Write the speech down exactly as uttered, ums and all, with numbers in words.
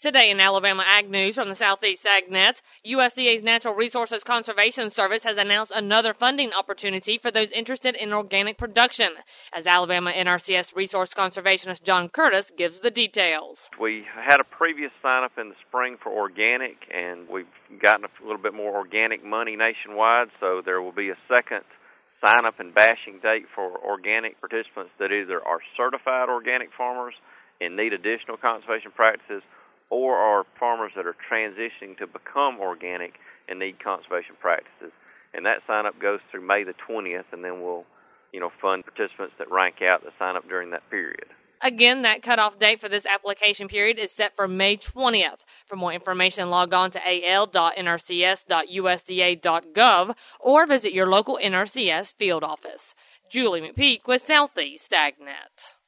Today in Alabama Ag News from the Southeast AgNet, U S D A's Natural Resources Conservation Service has announced another funding opportunity for those interested in organic production, as Alabama N R C S resource conservationist John Curtis gives the details. We had a previous sign-up in the spring for organic, and we've gotten a little bit more organic money nationwide, so there will be a second sign-up and bashing date for organic participants that either are certified organic farmers and need additional conservation practices, or are farmers that are transitioning to become organic and need conservation practices. And that sign-up goes through May the twentieth, and then we'll, you know, fund participants that rank out that sign up during that period. Again, that cutoff date for this application period is set for May twentieth. For more information, log on to a l dot n r c s dot u s d a dot gov or visit your local N R C S field office. Julie McPeak with Southeast AgNet.